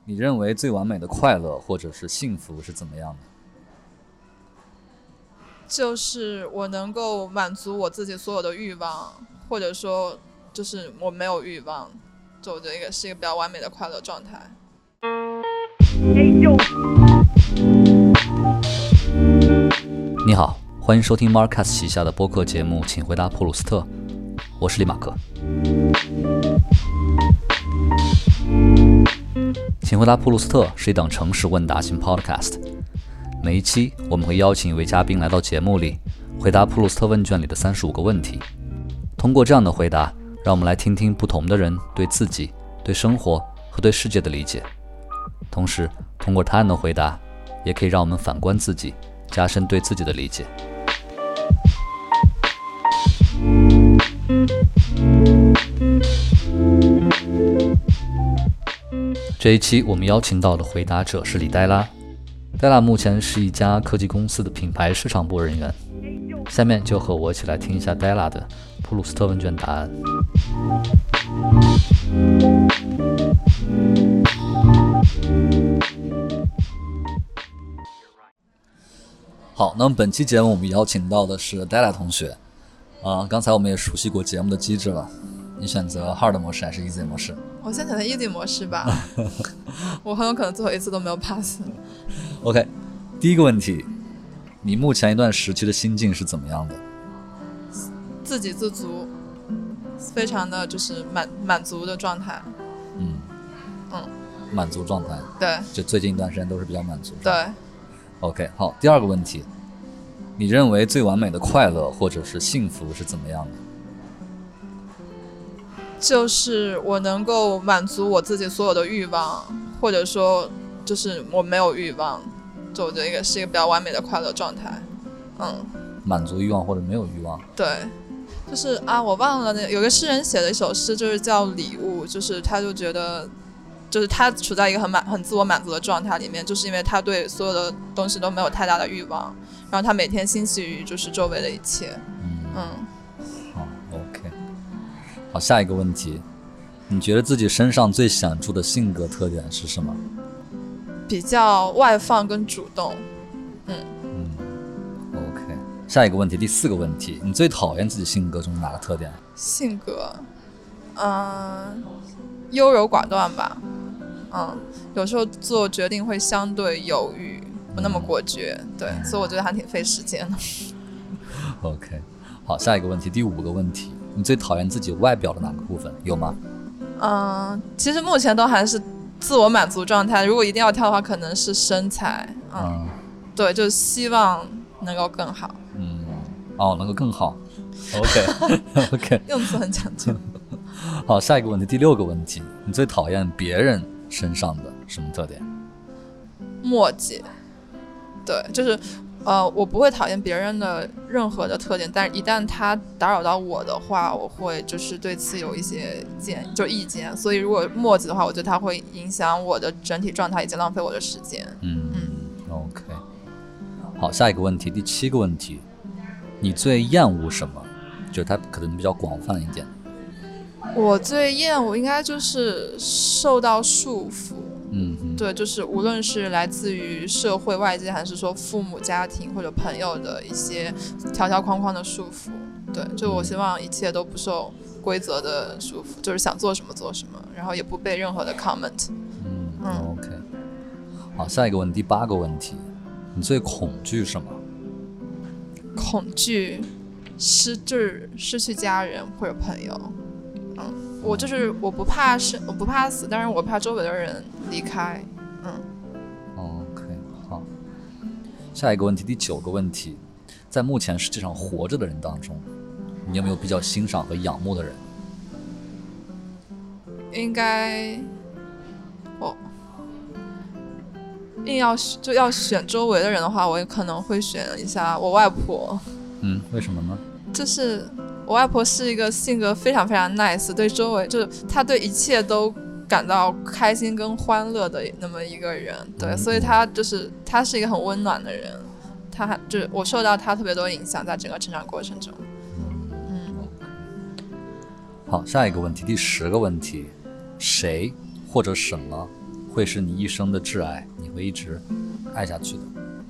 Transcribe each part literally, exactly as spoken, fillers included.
你认为最完美的快乐或者是幸福是怎么样的？ 就是我能够满足我自己所有的欲望，或者说就是我没有欲望，就我觉得一个是一个比较完美的快乐状态。 你好，欢迎收听 Marcus 旗下的播客节目请回答普鲁斯特，我是李马克。请回答普鲁斯特是一档城市问答型 podcast， 每一期我们会邀请一位嘉宾来到节目里，回答普鲁斯特问卷里的三十五个问题。通过这样的回答，让我们来听听不同的人对自己、对生活和对世界的理解。同时，通过他人的回答，也可以让我们反观自己，加深对自己的理解。这一期我们邀请到的回答者是李黛拉。黛拉目前是一家科技公司的品牌市场部人员。下面就和我一起来听一下黛拉的普鲁斯特问卷答案。好，那么本期节目我们邀请到的是黛拉同学。啊、呃，刚才我们也熟悉过节目的机制了。你选择 hard 模式还是 easy 模式？ 我先选择 easy 模式吧。我很有可能最后一次都没有 pass。 OK， 第一个问题，你目前一段时期的心境是怎么样的？ 自给自足，非常的就是满满足的状态。 嗯嗯， 满足状态。 对， 就最近一段时间都是比较满足。 对。 OK， 好，第二个问题，你认为最完美的快乐或者是幸福是怎么样的？ 就是我能够满足我自己所有的欲望，或者说就是我没有欲望，就我觉得一个是一个比较完美的快乐状态。嗯， 满足欲望或者没有欲望。 对，就是啊，我忘了有个诗人写的一首诗，就是叫《礼物》，就是他就觉得，就是他处在一个很满、很自我满足的状态里面，就是因为他对所有的东西都没有太大的欲望，然后他每天欣喜于就是周围的一切。 嗯。 嗯好 ，OK。好，下一个问题，你觉得自己身上最显著的性格特点是什么？ 比较外放跟主动。嗯嗯 ，OK。下一个问题，第四个问题，你最讨厌自己性格中的哪个特点？ 性格，嗯，优柔寡断吧。嗯，有时候做决定会相对犹豫，不那么果决。嗯、对，所以我觉得还挺费时间的。 OK。好，下一个问题，第五个问题，你最讨厌自己外表的哪个部分？有吗？ 嗯，其实目前都还是自我满足状态。如果一定要挑的话，可能是身材。嗯，嗯对，就是希望能够更好。 嗯，哦，能够更好。OK OK， 用词很讲究。 好，下一个问题，第六个问题，你最讨厌别人身上的什么特点？ 墨迹。对，就是。呃，我不会讨厌别人的任何的特点，但是一旦他打扰到我的话，我会就是对此有一些建就意见。所以如果墨迹的话，我觉得它会影响我的整体状态，以及浪费我的时间。 嗯嗯 ，OK。好，下一个问题，第七个问题，你最厌恶什么？就是它可能比较广泛一点。 我最厌恶应该就是受到束缚。 嗯， 对，就是无论是来自于社会外界，还是说父母家庭或者朋友的一些条条框框的束缚。对，就我希望一切都不受规则的束缚，就是想做什么做什么，然后也不被任何的 comment。 嗯, 嗯 OK。 好，下一个问题，第八个问题，你最恐惧什么？ 恐惧失就是失去家人或者朋友。嗯，我就是我不怕生，我不怕死，但是我怕周围的人离开。嗯 OK。 好，下一个问题，第九个问题，在目前世界上活着的人当中，你有没有比较欣赏和仰慕的人？ 应该哦，硬要就要选周围的人的话，我也可能会选一下我外婆。 嗯，为什么呢？ 就是我外婆是一个性格非常非常 nice， 对周围就是她对一切都感到开心跟欢乐的那么一个人。对，所以她就是她是一个很温暖的人。她还就是我受到她特别多影响，在整个成长过程中。嗯。 好，下一个问题，第十个问题，谁或者什么会是你一生的挚爱，你会一直爱下去的？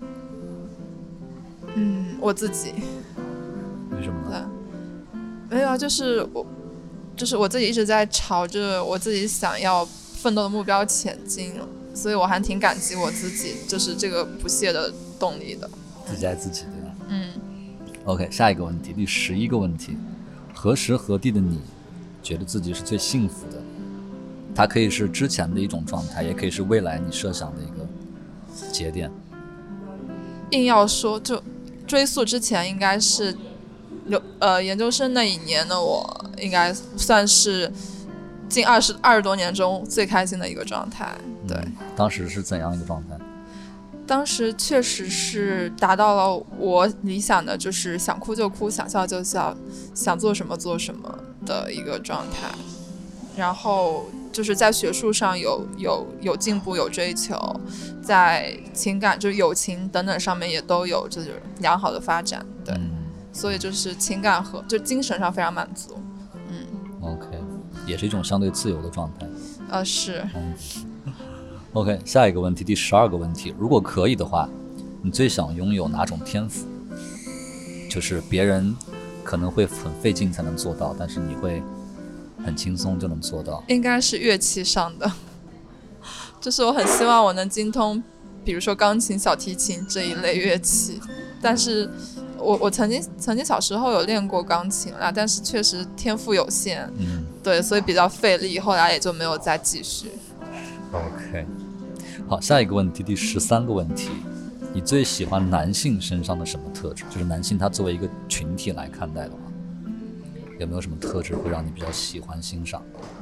嗯，我自己。 为什么呢？ 没有啊，就是我，就是我自己一直在朝着我自己想要奋斗的目标前进，所以我还挺感激我自己，就是这个不懈的动力的。 自己爱自己，对吧？ 嗯。 OK， 下一个问题，第十一个问题，何时何地的你觉得自己是最幸福的？它可以是之前的一种状态，也可以是未来你设想的一个节点。 硬要说，就追溯之前，应该是留呃研究生那一年的我，应该算是近二十二十多年中最开心的一个状态。对、嗯， 当时是怎样一个状态？ 当时确实是达到了我理想的，就是想哭就哭，想笑就笑，想做什么做什么的一个状态。然后就是在学术上有有有进步，有追求，在情感就是友情等等上面也都有就是良好的发展。对、嗯，所以就是情感和就精神上非常满足。嗯 ，OK， 也是一种相对自由的状态。 呃，是。 嗯OK， 下一个问题，第十二个问题，如果可以的话，你最想拥有哪种天赋？就是别人可能会很费劲才能做到，但是你会很轻松就能做到。 应该是乐器上的，就是我很希望我能精通，比如说钢琴、小提琴这一类乐器。但是我我曾经曾经小时候有练过钢琴啦，但是确实天赋有限， 嗯， 对，所以比较费力，后来也就没有再继续。 OK， 好，下一个问题，第十三个问题，你最喜欢男性身上的什么特质？就是男性他作为一个群体来看待的话，有没有什么特质会让你比较喜欢欣赏？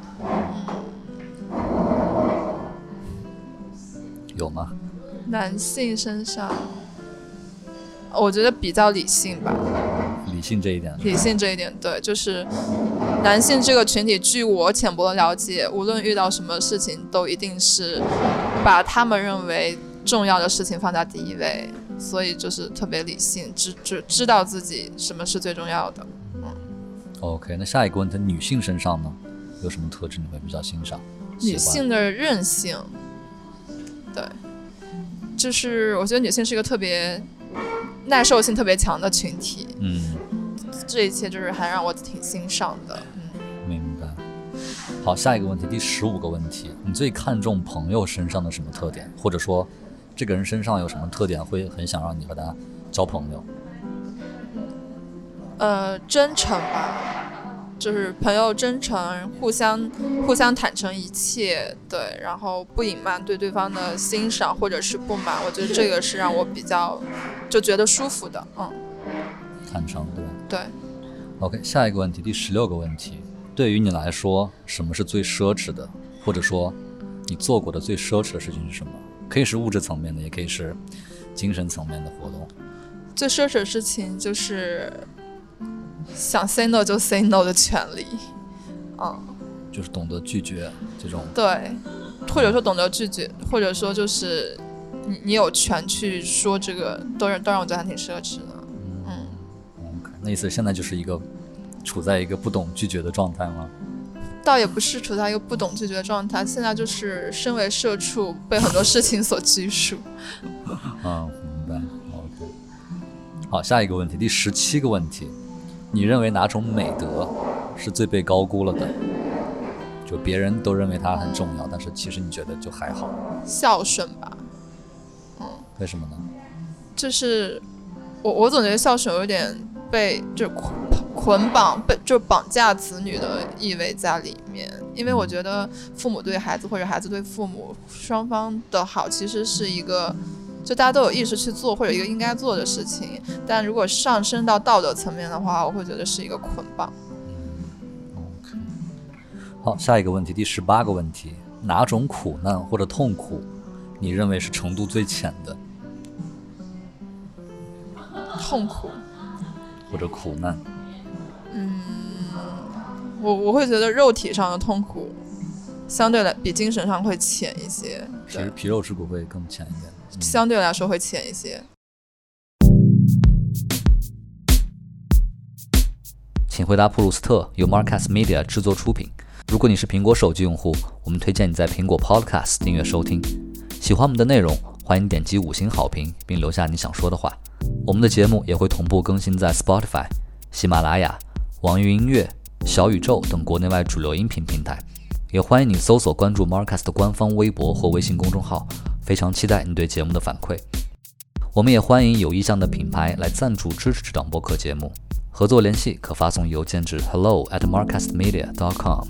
有吗？ 男性身上，我觉得比较理性吧。 理性这一点， 理性这一点，对，就是男性这个群体，据我浅薄的了解，无论遇到什么事情，都一定是把他们认为重要的事情放在第一位，所以就是特别理性，知知知道自己什么是最重要的。嗯。 OK， 那下一个问题，女性身上呢，有什么特质你会比较欣赏？ 女性的韧性，对，就是我觉得女性是一个特别耐受性特别强的群体。 嗯。 这一切就是还让我挺欣赏的。嗯， 明白。好，下一个问题，第十五个问题，你最看重朋友身上的什么特点？或者说，这个人身上有什么特点会很想让你和他交朋友？ 呃，真诚吧，就是朋友真诚，互相互相坦诚一切，对，然后不隐瞒对对方的欣赏或者是不满，我觉得这个是让我比较就觉得舒服的。嗯。 坦诚，对吧？ 对。 OK， 下一个问题，第十六个问题，对于你来说，什么是最奢侈的？或者说，你做过的最奢侈的事情是什么？可以是物质层面的，也可以是精神层面的活动。最奢侈的事情就是想 say no 就 say no 的权利。嗯， 就是懂得拒绝这种。 对，或者说懂得拒绝，或者说就是你你有权去说这个，都让都让我觉得还挺奢侈的。 那意思现在就是一个处在一个不懂拒绝的状态吗？ 倒也不是处在一个不懂拒绝的状态，现在就是身为社畜被很多事情所拘束。 嗯，明白。OK。好，下一个问题，第十七个问题，你认为哪种美德是最被高估了的？就别人都认为它很重要，但是其实你觉得就还好。 孝顺吧。嗯。 为什么呢？ 就是我我总觉得孝顺有点被就捆绑被就绑架子女的意味在里面，因为我觉得父母对孩子或者孩子对父母双方的好其实是一个就大家都有意识去做或者一个应该做的事情，但如果上升到道德层面的话，我会觉得是一个捆绑。 嗯 OK。 好，下一个问题，第十八个问题，哪种苦难或者痛苦你认为是程度最浅的？ 痛苦或者苦难。 嗯，我我会觉得肉体上的痛苦相对来比精神上会浅一些， 其实皮肉之苦会更浅一点、 嗯、相对来说会浅一些。 请回答普鲁斯特由 Marcus Media 制作出品， 如果你是苹果手机用户，我们推荐你在苹果 Podcast 订阅收听。喜欢我们的内容，欢迎点击五星好评并留下你想说的话。我们的节目也会同步更新在 Spotify、喜马拉雅、网易云音乐、小宇宙等国内外主流音频平台。也欢迎你搜索关注 Marcast 的官方微博或微信公众号，非常期待你对节目的反馈。我们也欢迎有意向的品牌来赞助支持这档播客节目，合作联系可发送邮件至 hello at marcastmedia dot com。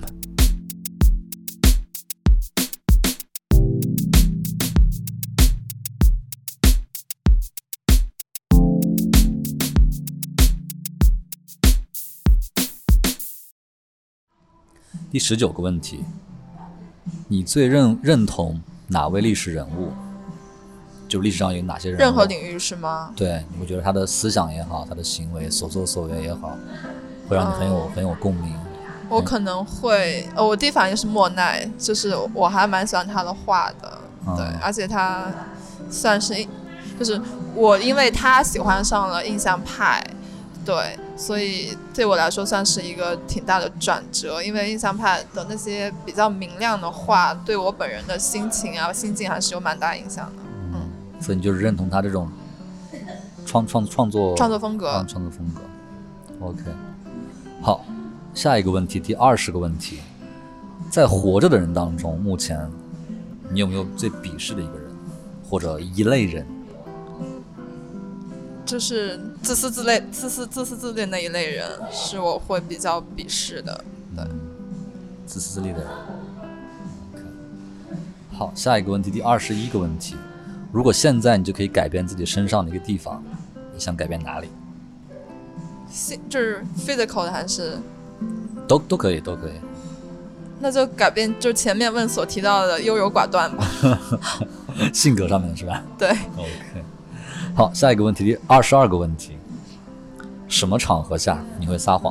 第十九个问题，你最认认同哪位历史人物？就历史上有哪些人物？ 任何领域是吗？ 对，你会觉得他的思想也好，他的行为所作所为也好，会让你很有、嗯、很有共鸣。 我可能会，呃，我第一反应是莫奈，就是我还蛮喜欢他的画的，嗯、对，而且他算是，就是我因为他喜欢上了印象派。对，所以对我来说算是一个挺大的转折，因为印象派的那些比较明亮的画对我本人的心情啊心境还是有蛮大影响的。 嗯，所以你就是认同他这种创创创作创作风格、 啊、创作风格 OK。 好，下一个问题，第二十个问题，在活着的人当中，目前你有没有最鄙视的一个人或者一类人？ 就是自私自利、自私自私自利那一类人，是我会比较鄙视的。对，嗯、 自私自利的人。Okay. 好，下一个问题，第二十一个问题，如果现在你就可以改变自己身上的一个地方，你想改变哪里？ 就是 physical 的还是？ 都都可以，都可以。 那就改变，就前面问所提到的优柔寡断吧。 性格上面是吧？ 对。 OK。好，下一个问题，第二十二个问题，什么场合下你会撒谎？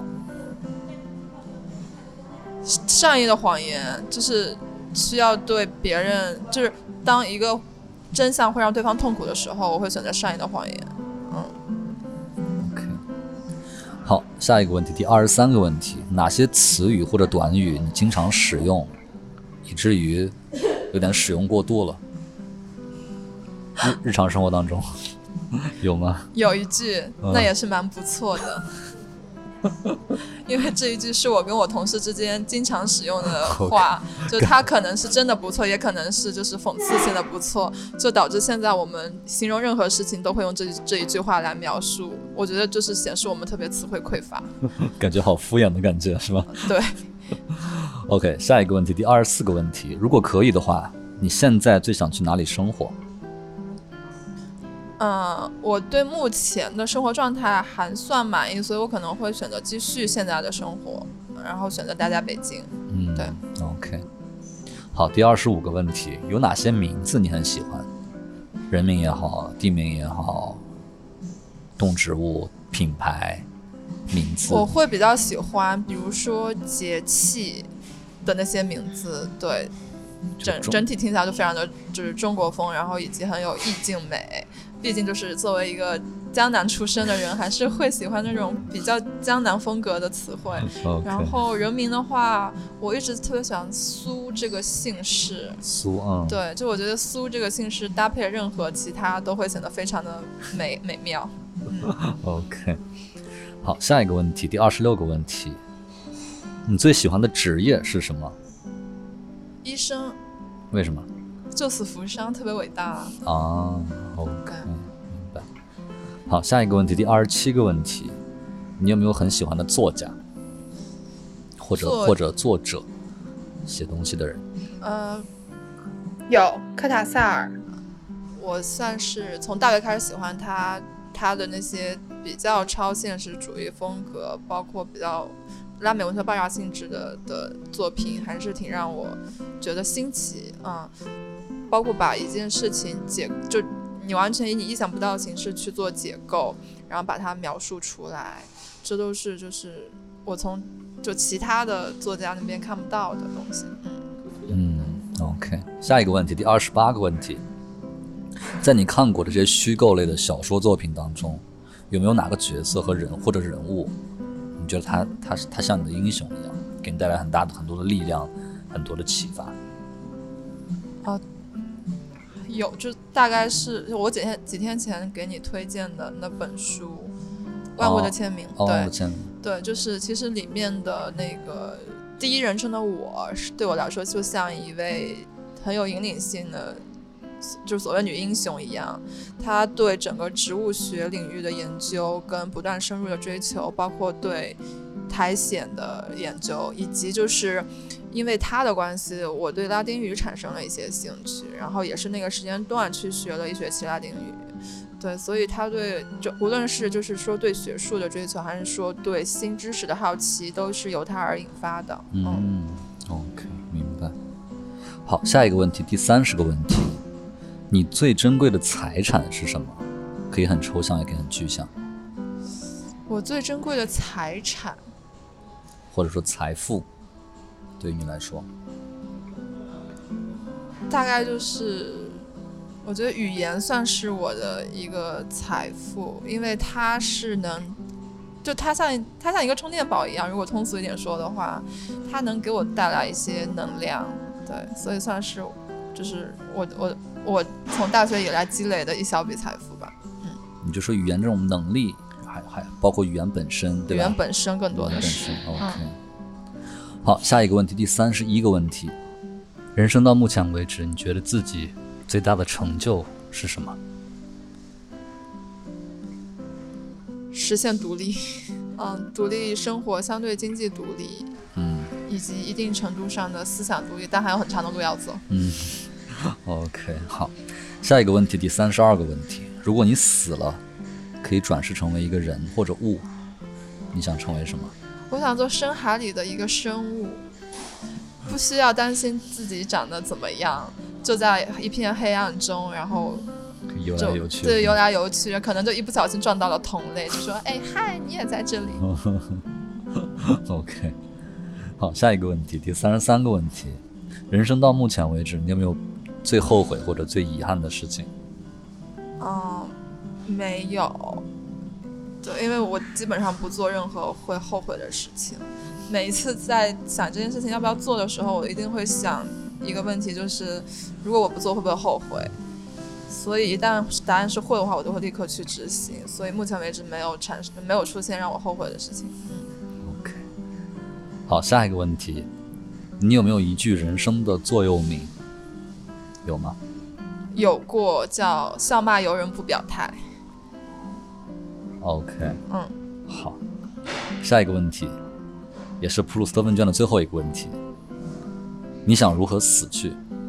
善意的谎言，就是需要对别人，就是当一个真相会让对方痛苦的时候，我会选择善意的谎言。 嗯 OK。 好，下一个问题，第二十三个问题，哪些词语或者短语你经常使用，以至于有点使用过度了？日日常生活当中有吗？ 有一句，那也是蛮不错的。嗯、因为这一句是我跟我同事之间经常使用的话， okay. 就它可能是真的不错，也可能是就是讽刺性的不错，就导致现在我们形容任何事情都会用这这一句话来描述。我觉得就是显示我们特别词汇匮乏。 感觉好敷衍的感觉是吧？ 对。 OK， 下一个问题，第二十四个问题，如果可以的话，你现在最想去哪里生活？ 嗯，我对目前的生活状态还算满意，所以我可能会选择继续现在的生活，然后选择待在北京。 嗯， 对 OK。 好，第二十五个问题，有哪些名字你很喜欢？人名也好，地名也好，动植物、品牌、名字。 我会比较喜欢比如说节气的那些名字，对，整整体听起来就非常的就是中国风，然后以及很有意境美。毕竟就是作为一个江南出身的人，还是会喜欢那种比较江南风格的词汇。 Okay. 然后人名的话，我一直特别喜欢苏这个姓氏。 苏，嗯， 对，就我觉得苏这个姓氏搭配任何其他都会显得非常的美美妙。嗯、 OK。好，下一个问题，第二十六个问题，你最喜欢的职业是什么？ 医生。 为什么？ 救死扶伤，特别伟大啊。 啊 OK， 明白。好，下一个问题，第二十七个问题，你有没有很喜欢的作家，或者或者作者，写东西的人？ 呃，有科塔萨尔，我算是从大学开始喜欢他，他的那些比较超现实主义风格，包括比较拉美文学爆炸性质的的作品，还是挺让我觉得新奇啊、嗯。包括把一件事情解，就你完全以你意想不到的形式去做解构，然后把它描述出来，这都是就是我从就其他的作家那边看不到的东西。 嗯 OK， 下一个问题，第二十八个问题，在你看过的这些虚构类的小说作品当中，有没有哪个角色和人或者人物，你觉得他他他像你的英雄一样？ 给你带来很大的很多的力量，很多的启发？ 啊，有，就大概是我几天几天前给你推荐的那本书《万物的签名》。 哦， 对， 万物的签名。 对，就是其实里面的那个第一人称的我，对我来说就像一位很有引领性的，就是所谓女英雄一样。她对整个植物学领域的研究跟不断深入的追求，包括对苔藓的研究，以及就是因为她的关系，我对拉丁语产生了一些兴趣，然后也是那个时间段去学了一学期拉丁语。对，所以他对就无论是就是说对学术的追求，还是说对新知识的好奇，都是由他而引发的。 嗯, 嗯 ，OK， 明白。好，下一个问题，第三十个问题，你最珍贵的财产是什么？可以很抽象，也可以很具象。 我最珍贵的财产， 或者说财富，对于你来说， 大概就是。我觉得语言算是我的一个财富，因为它是能，就它像它像一个充电宝一样，如果通俗一点说的话，它能给我带来一些能量，对，所以算是就是我我我从大学以来积累的一小笔财富吧。嗯，你就说语言这种能力，还还包括语言本身，对吧？ 语言本身更多的是。 OK，嗯。好，下一个问题，第三十一个问题，人生到目前为止，你觉得自己最大的成就是什么？ 实现独立，嗯，独立生活，相对经济独立， 嗯， 以及一定程度上的思想独立，但还有很长的路要走。 嗯 ，OK， 好，下一个问题，第三十二个问题，如果你死了，可以转世成为一个人或者物，你想成为什么？ 我想做深海里的一个生物，不需要担心自己长得怎么样。就在一片黑暗中，然后游来游去， 对，游来游去，可能就一不小心撞到了同类，就说：“哎，嗨，你也在这里。 ”OK， 好，下一个问题，第三十三个问题，人生到目前为止，你有没有最后悔或者最遗憾的事情？ 嗯，没有。对，因为我基本上不做任何会后悔的事情。每一次在想这件事情要不要做的时候，我一定会想一个问题，就是如果我不做会不会后悔。所以一旦答案是会的话，我就会立刻去执行。所以目前为止没有产生没有出现让我后悔的事情。 嗯 OK， 好，下一个问题，你有没有一句人生的座右铭？有吗？ 有过，叫笑骂由人不表态。 OK， 嗯， 好，下一个问题，也是普鲁斯特问卷的最后一个问题，你想如何死去？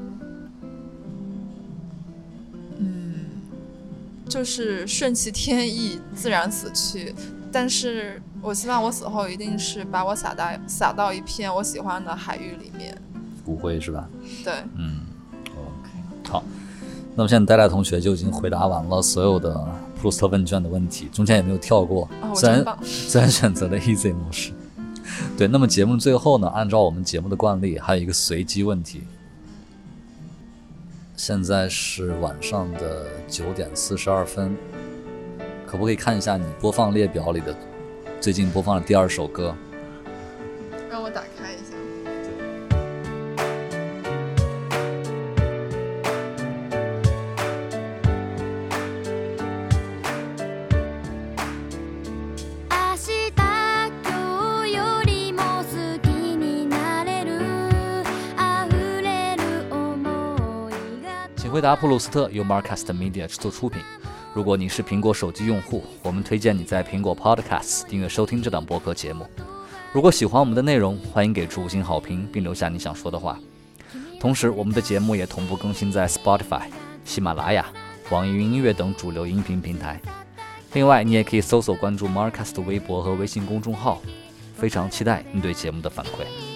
嗯，就是顺其天意，自然死去。但是我希望我死后一定是把我撒到撒到一片我喜欢的海域里面。 骨灰是吧？ 对， 嗯 ，OK， 好。那么现在戴戴同学就已经回答完了所有的普鲁斯特问卷的问题，中间也没有跳过， 哦、 虽然虽然选择了 easy 模式。对，那么节目最后呢，按照我们节目的惯例，还有一个随机问题。现在是晚上的九点四十二分，可不可以看一下你播放列表里的最近播放的第二首歌？ 让我打开一下。 回答普鲁斯特由 Marcast Media 制作出品。如果你是苹果手机用户，我们推荐你在苹果 Podcast 订阅收听这档播客节目。如果喜欢我们的内容，欢迎给出五星好评并留下你想说的话。同时，我们的节目也同步更新在 Spotify、喜马拉雅、网易云音乐等主流音频平台。另外，你也可以搜索关注 Marcast 的微博和微信公众号。非常期待你对节目的反馈。